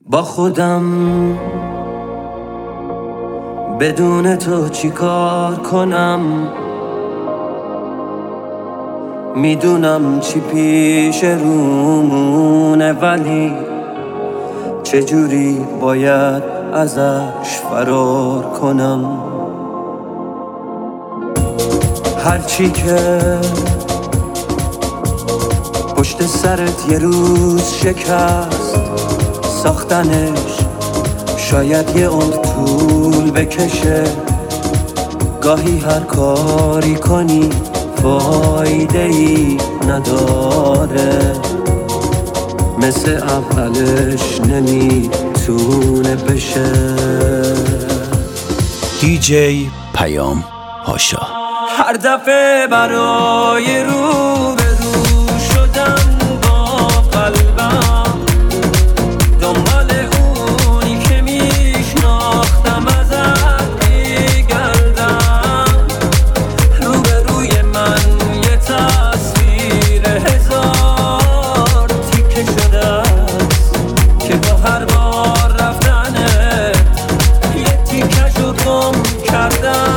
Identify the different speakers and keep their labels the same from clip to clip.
Speaker 1: با خودم بدون تو چی کار کنم، میدونم چی پیش رومونه ولی چجوری باید ازش فرار کنم. هرچی که پشت سرت یه روز شکست، ساختنش شاید یه عمر طول بکشه. گاهی هر کاری کنی فایده ای نداره، مثل اولش نمیتونه بشه.
Speaker 2: دیجی پیام پاشا.
Speaker 1: هر دفعه برای رو به رو شدن با قلبم، دنبال اونی که میشناختم ازت میگردم. روبروی من یه تصویر هزار تیکه شده است که با هر بار رفتنت یه تیکه‌شو گم کردم.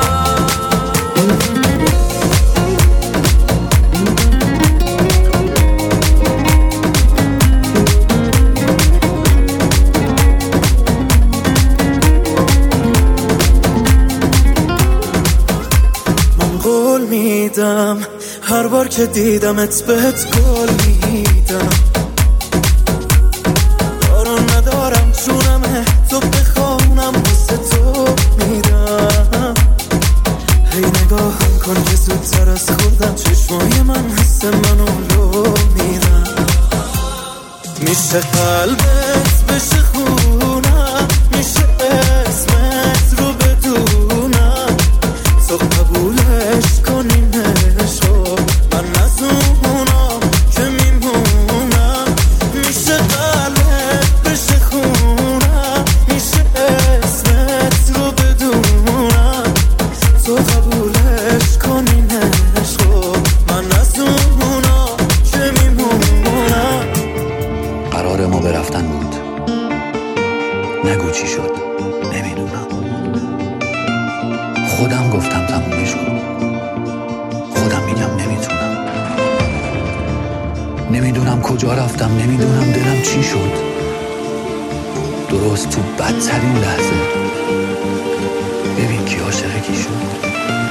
Speaker 3: هر بار که دیدمت بهت گل میدم. کارو ندارم چونمه تو بخوانم واسه تو میدم. هی نگاهم کن که زودتر از خودم چشمای من حس منو رو میدم. میشه قلبت بشه خونم، میشه اسمت رو بدونم، تو قبولش کنی نشو من از اونم که میمونم. میشه قلبت بشه خونم، میشه اسمت رو بدونم، تو قبولش کنی نشو من از اونم که میمونم.
Speaker 4: قرار ما به رفتن بود، نگو چی شد نمیدونم. خودم گفتم تمومش کن، خودم میگم نمیتونم. نمیدونم کجا رفتم، نمیدونم دلم چی شد. درست تو بدترین لحظه ببین کی عاشق کی شد.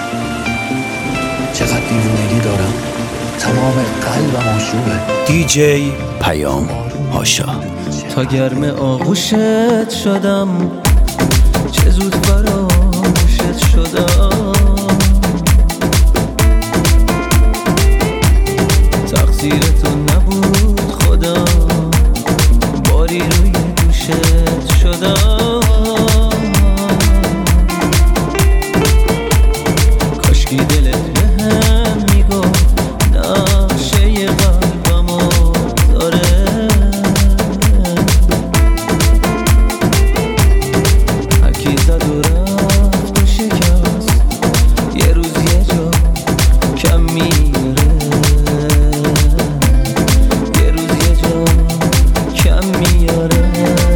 Speaker 4: چقدر دیوونگی دارم، تمام قلبم آشوبه.
Speaker 2: دیجی پیام پاشا.
Speaker 1: تا گرم آغوشت شدم، چه زود فراموشت شدم. تقصیر تو نبود خدا، باری روی دوشت شدم. کاشکی دلت بهم میگفت نقشه قلبمو داره. هرکی زد و رفت و شکست، یه روز یه جا کم میره. یه روز یه جا کم میاره.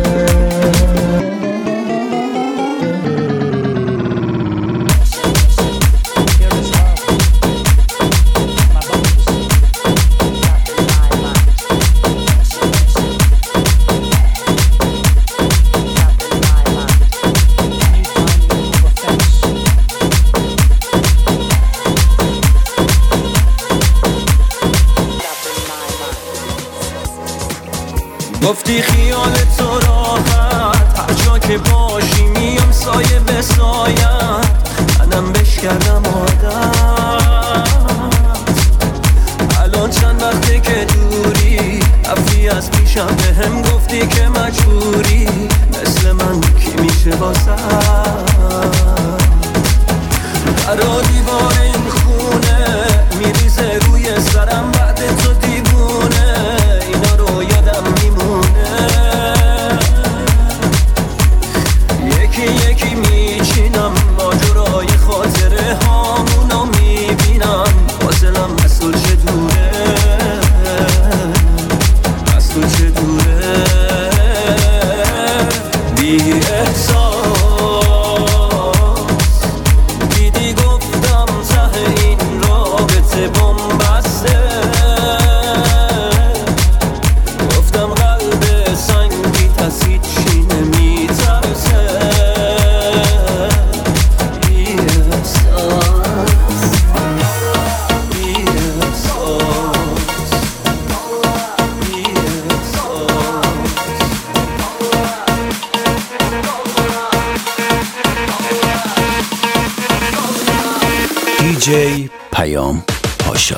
Speaker 1: گفتی خیال تو راحت، هر جا که باشی میام سایه به سایت. منم بش کردم عادت، الان چند وقته که دوری، رفتی از پیشم بهم گفتی که مجبوری. مثل من کی میشه واسه برا دیوار این خونه میریزه روی سرم بعد تو دیوونه. اینا رو یادم میمونه، یکی یکی میچینم ماجرای خاطره هامونو میبینم. فاصلم از تو چه دوره، از تو چه دوره.
Speaker 2: دیجی پیام پاشا.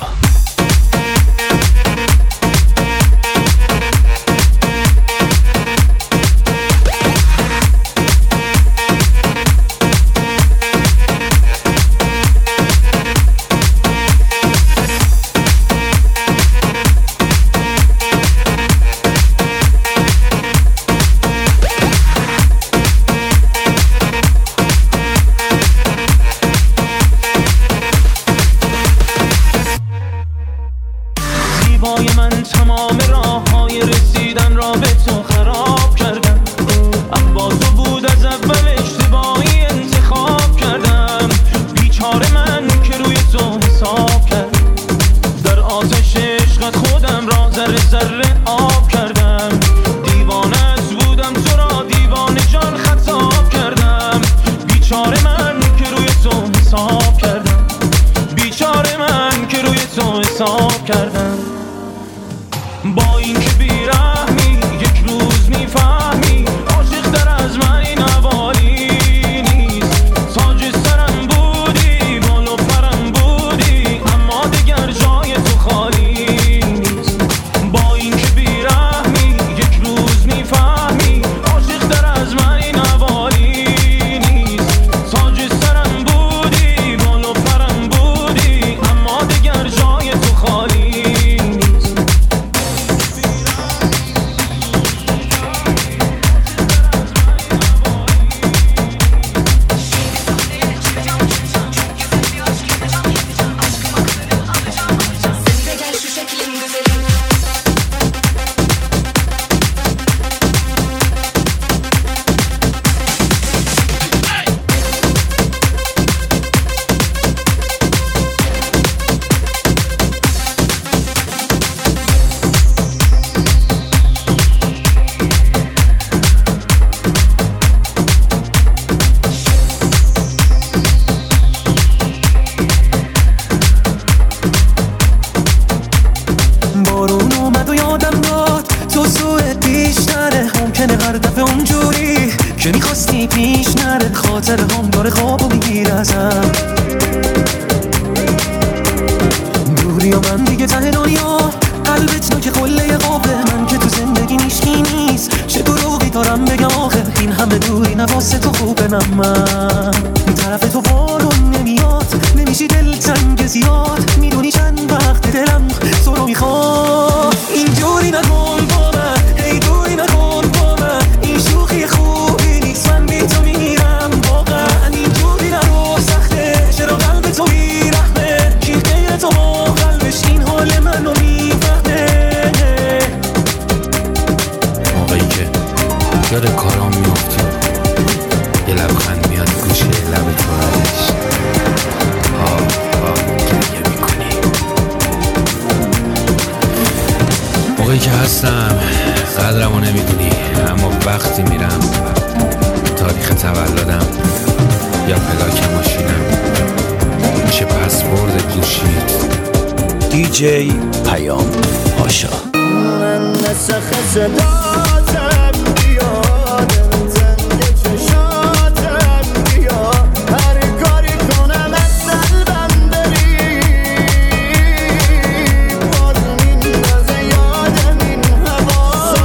Speaker 1: زیبای من تمام راه‌های رسیدن را به تو خراب کردم. عباسو بود از اول اشتباهی انتخاب کردم. بیچاره من که روی تو حساب کرد. در آتش عشقت خودم را ذره ذره آب کردم. دیوانت بودم تو را دیوانه جان خطاب کردم. بیچاره من که روی تو حساب کردم. بیچاره من که روی تو حساب کردم. با این که بیرحمی یک روز میفهمی عاشق در از من این حوالی نیست. تاج سرم بودی بال و پرم بودی اما دیگر جای تو خالی نیست. با این که بیرحمی یک روز میفهمی عاشق در از من این حوالی نیست. تاج سرم بودی بال و پرم بودی اما دیگر جای تو خالی نیست.
Speaker 3: بارون اومد و یادم داد تو سوءت بیشتره. ممکنه هر دفعه اونجوری که میخواستی پیش نره. خاطر هم داره خوابو میگیر ازم. دوری و من دیگه ته دنیا قلبت نوک قله قابه. من که تو زندگی نیشکی نیست چه دروغی دارم بگم آخه. این همه دوری نواسه تو خوبه نه من طرف تو بارون نمیاد. نمیشی دلتنگ زیاد میدونی چند وقت دلم تو رو میخواد. اینجوری نکن با من ای دوری نکن با من. این شوخی خوبی نیست من بی تو میرم واقعا. اینجوری نرو سخته چرا قلب تو بیرحمه. کی غیر تو با قلبش این حال منو میفهمه.
Speaker 4: موقعی که یاد کارام میافتی یه لبخند میاد گوشه لب تو ازش گریه میکنی. موقعی که هستم قدرمو نمیدونی اما وقتی میرم تاریخ تولدم یا پلاک ماشینم میشه پسورد گوشیت.
Speaker 2: دیجی پیام پاشا.
Speaker 5: من نسخ صداتم بیادم زنگ چشاتم بیا. هر کاری کنم از قلبم بری باز میندازه یادم این هوا.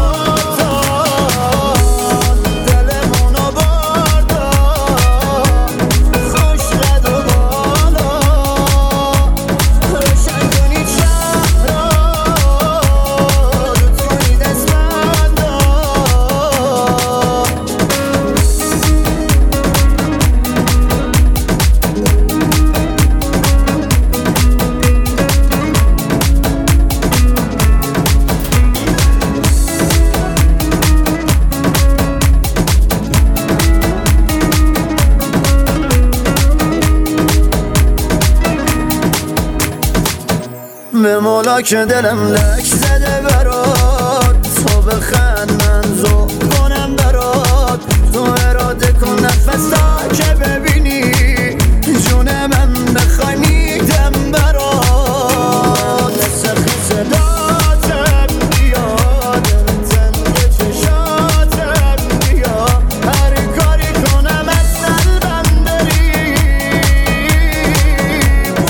Speaker 5: ساتان دلمونو باردا خوش رد و بالا. روشن کنید شهر را لطف کنید از من دا. به مولا که دلم لک زده برات. تو بخند من ذوق کنم برات. تو اراده کن نفس تا که ببینی جون من بخوای میدم برات. نسخ صداتم بیادم زنگ چشاتم بیا. هر کاری کنم از قلبم بری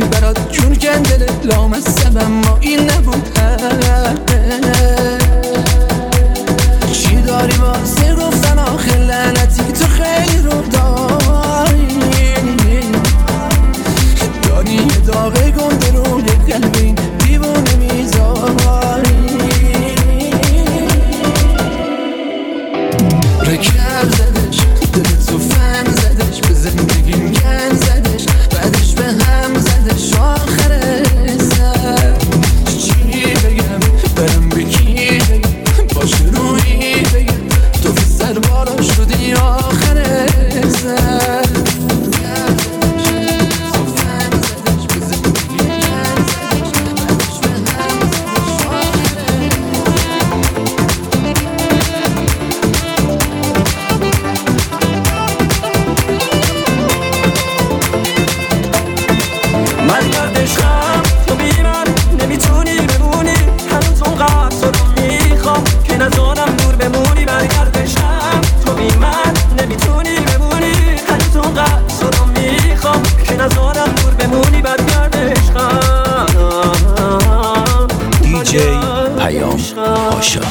Speaker 3: برات جون کندل لامصب اما این نبود چی داری واسه گفتن آخه لعنتی تو خیلی رو داری یه داغ گنده روی قلبین دیوونه میذاری رکب زدش دلت تو فن زدش به زندگیم گن زدش بعدش به هم زدش آخر سر چی بگم برم به کی بگم باشه روی بگم تو که سر بالا شدی آخر سر
Speaker 2: DJ پیام پاشا.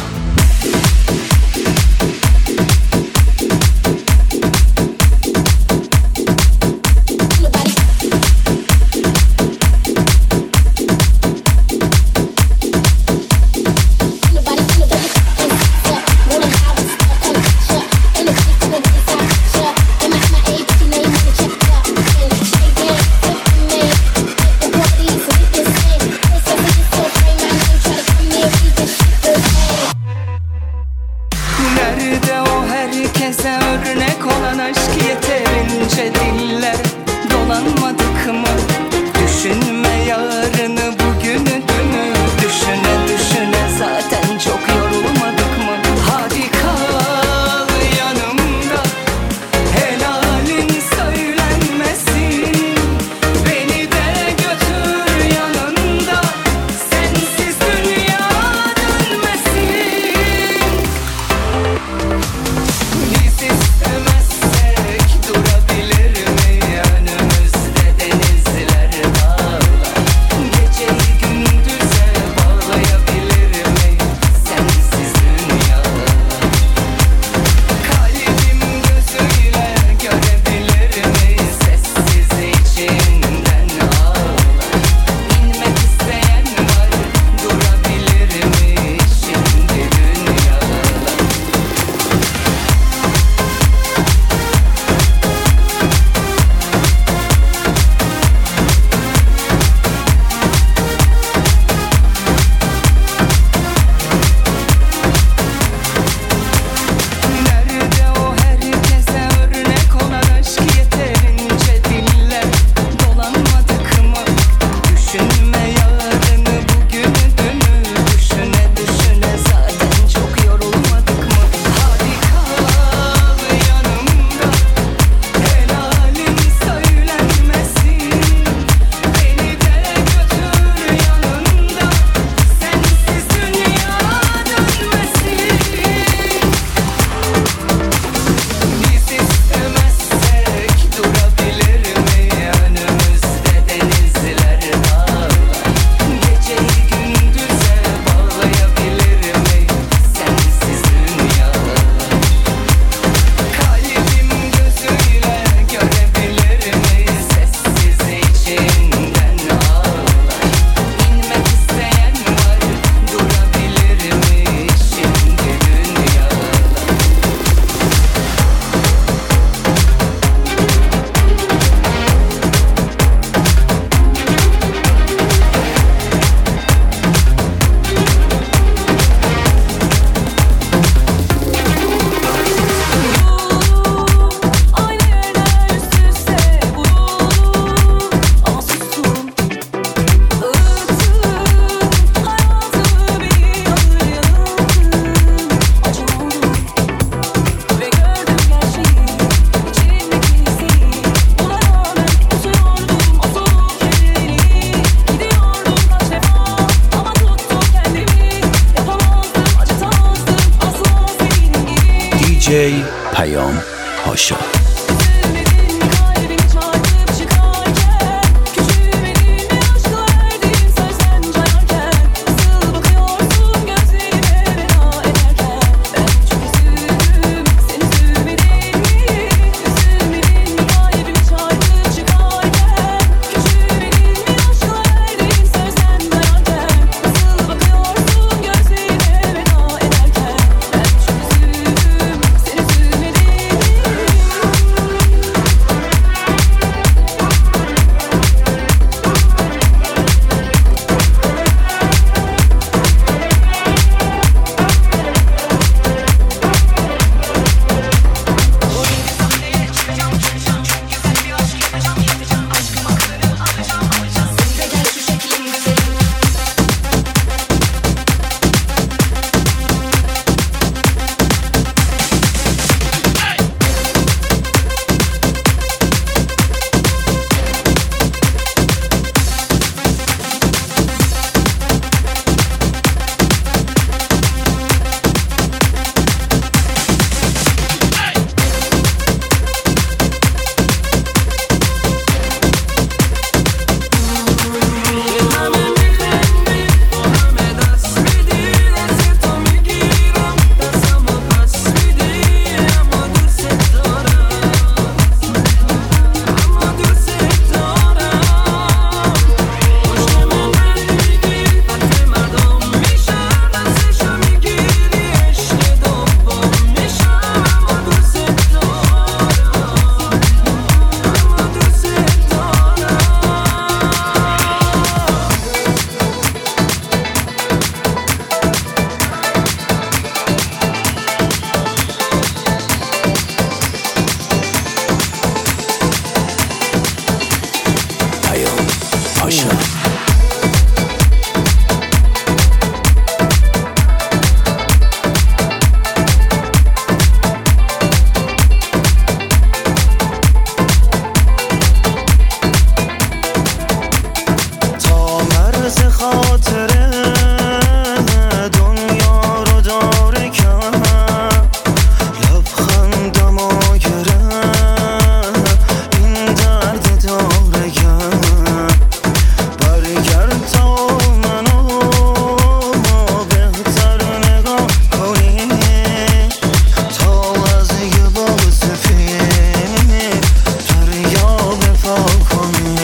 Speaker 2: DJ پیام پاشا.
Speaker 1: خاطره دنیا رو داره کم لبخندمو گرفت این درد داره کم برگرد تا منو بهتر نگاه کنی تا از یه باغ سفید دریاب پاک کنی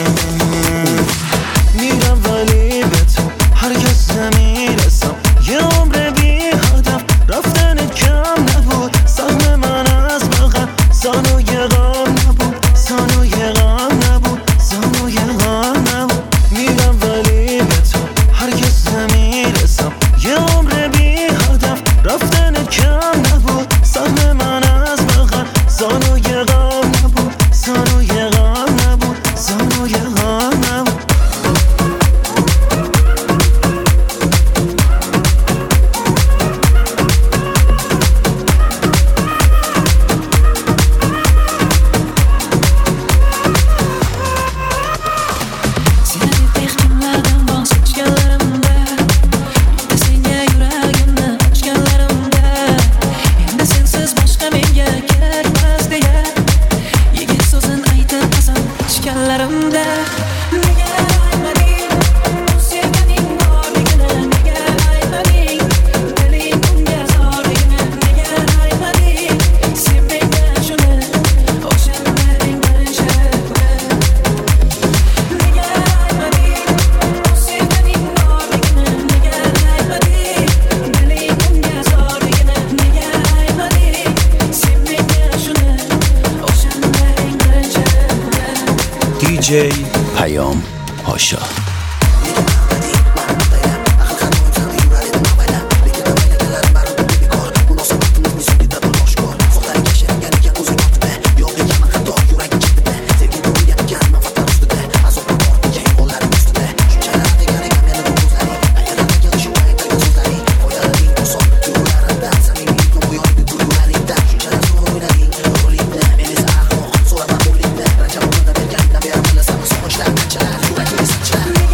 Speaker 1: میرم ولی به تو هرگز نمیرسم یه عمر بی هدف رفتنت کم نبود سهم من از بغل زن و یه غم نبود زن و یه غم نبود زن و یه غم نبود میرم ولی به تو هرگز نمیرسم یه عمر بی هدف رفتنت کم نبود سهم من از بغل زن و یه غم نبود زن و یه غم نبود زن و یه غم نبود
Speaker 2: دیجی پیام پاشا.
Speaker 6: Try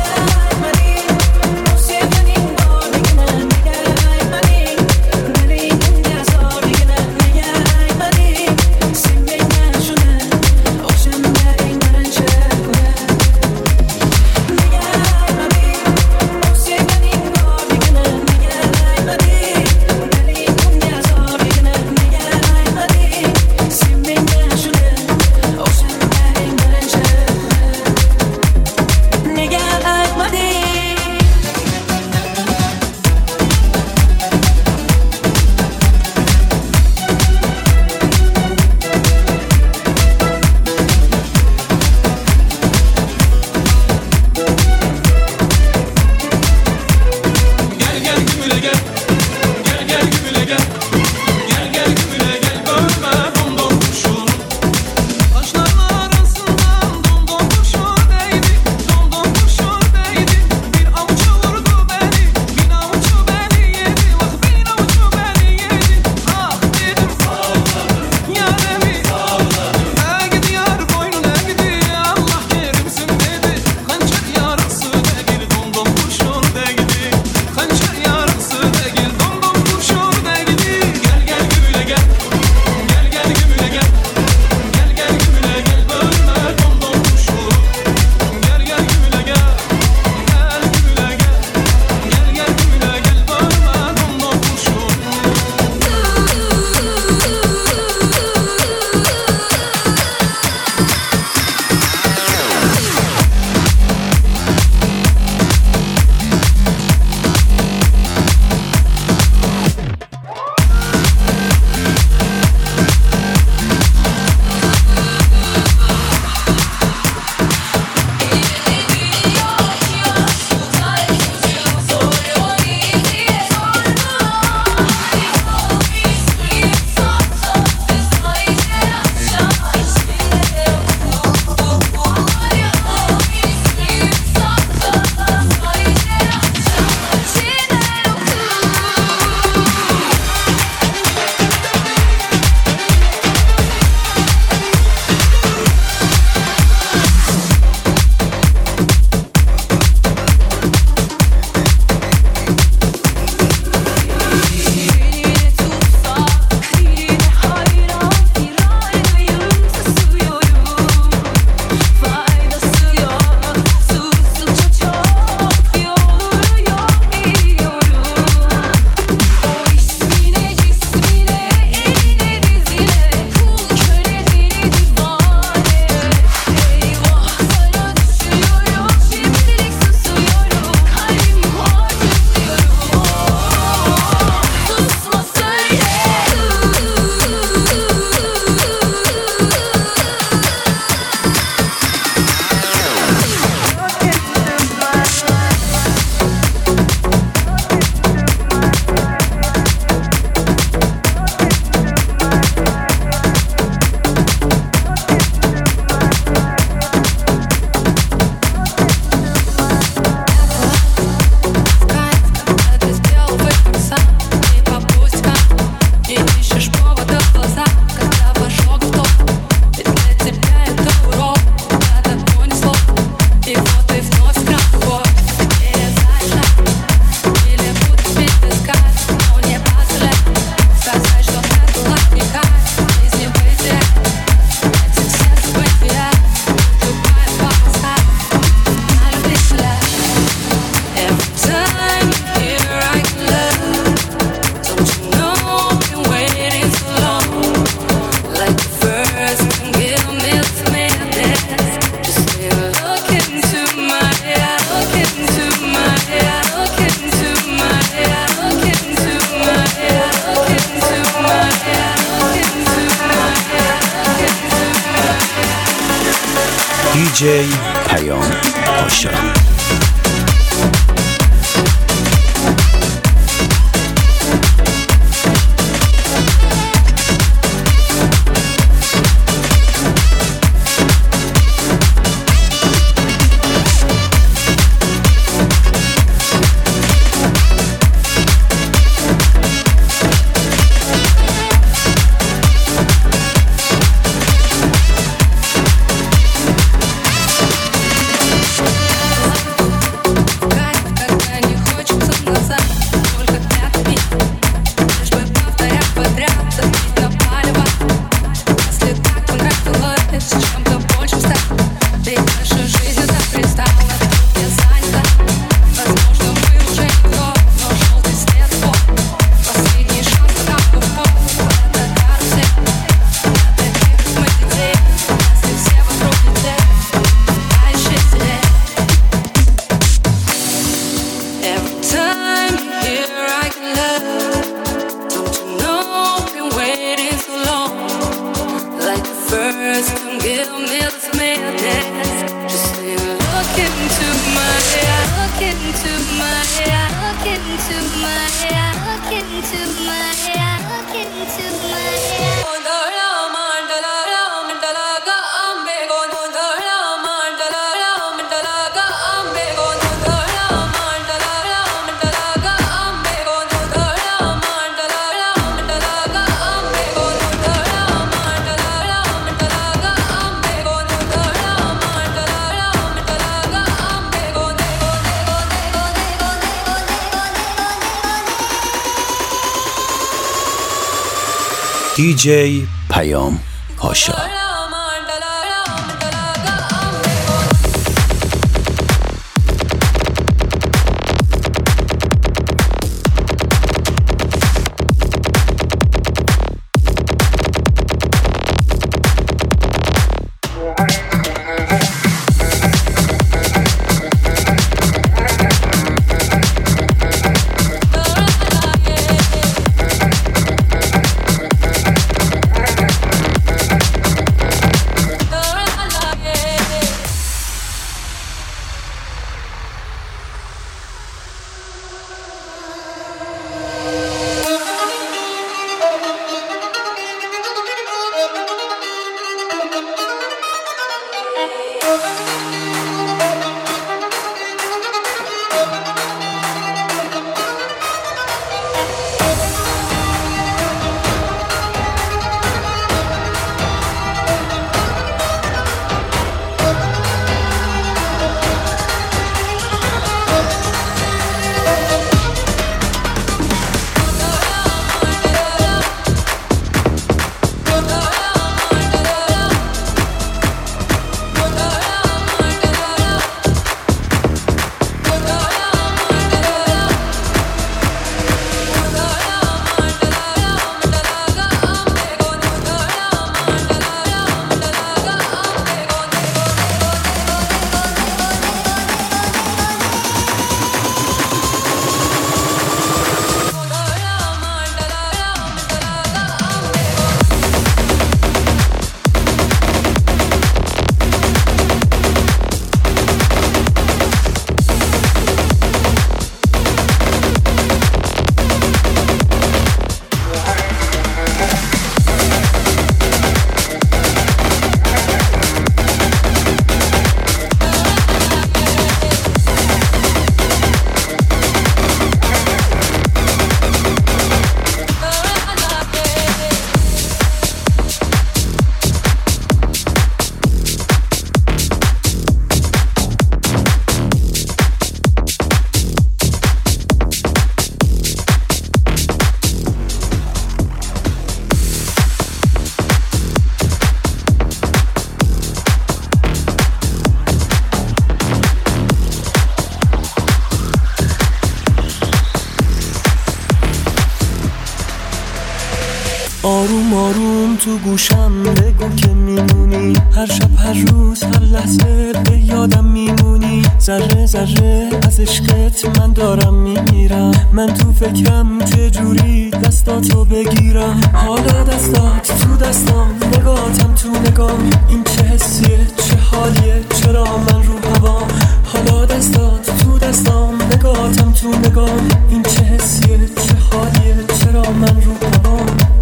Speaker 2: دیجی پیام پاشا. دیجی پیام پاشا.
Speaker 3: آروم آروم تو گوشم بگو که میمونی، هر شب هر روز هر لحظه به یادم میمونی. ذره ذره از عشقت من دارم میمیرم، من تو فکرم چجوری دستاتو بگیرم. حالا دستات تو دستام، نگاهتم تو نگاه، این چه حسیه چه حالیه چرا من رو هوا حالا دستات تو دستام نگاهتم تو نگام این چه حسیه چه حالیه چرا من رو هوا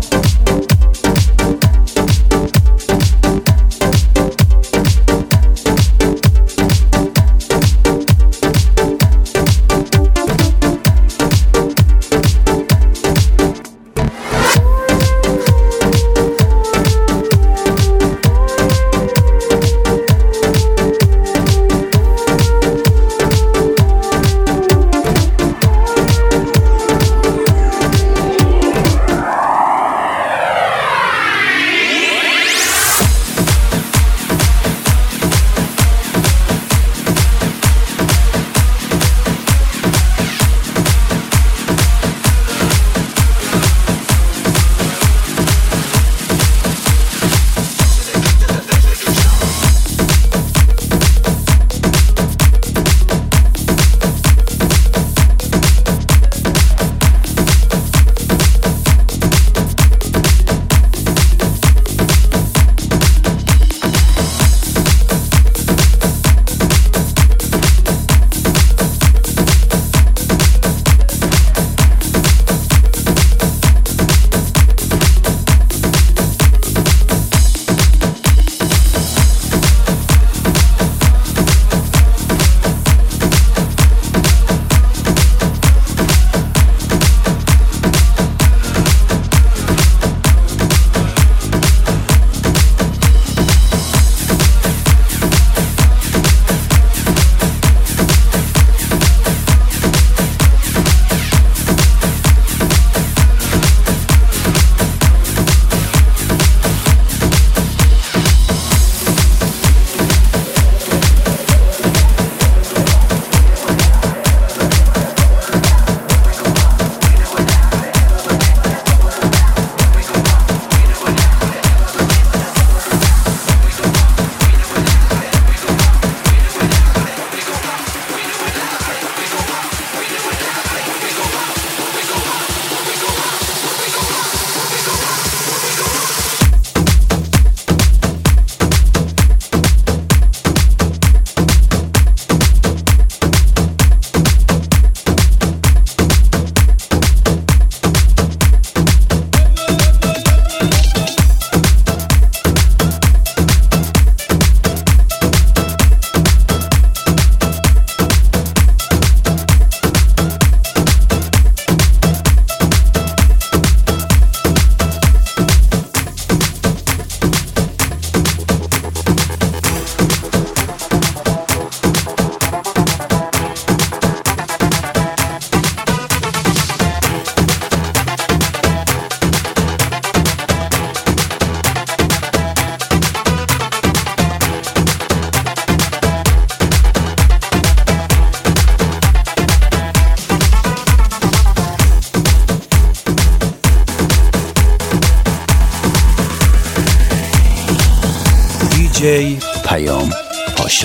Speaker 2: دیجی پیام پاشا.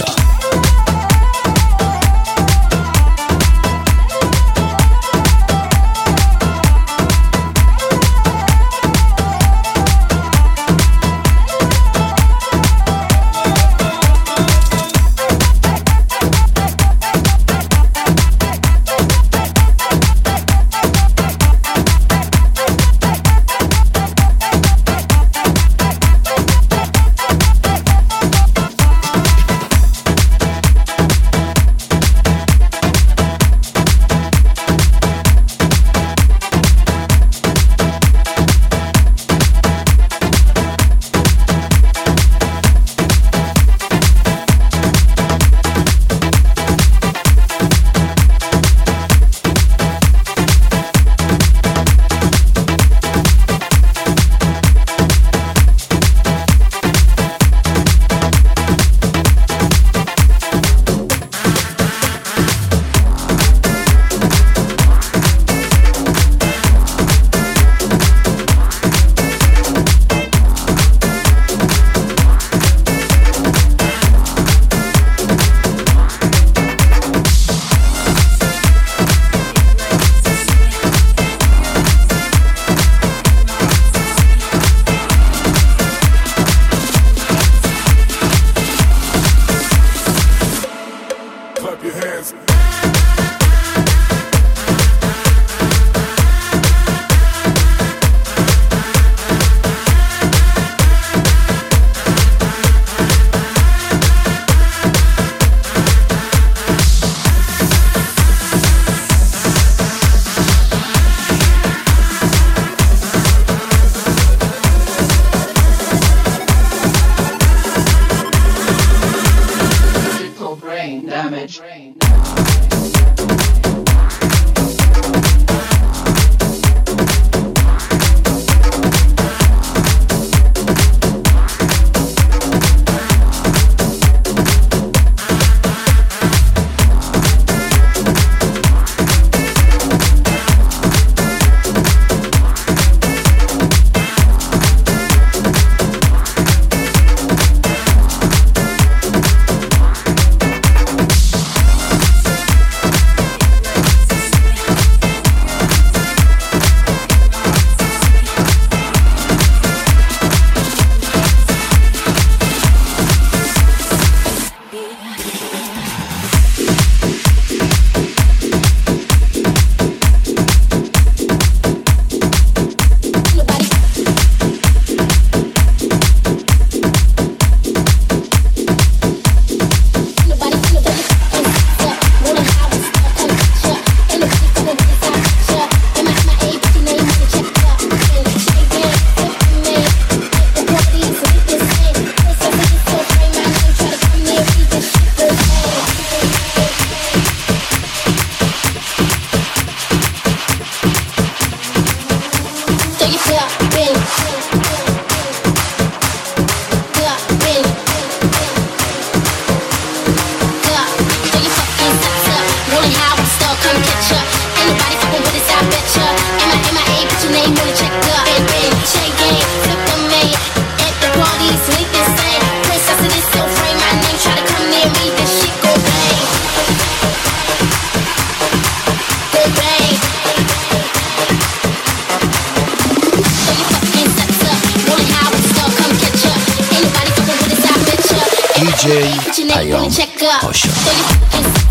Speaker 2: دیجی پیام پاشا.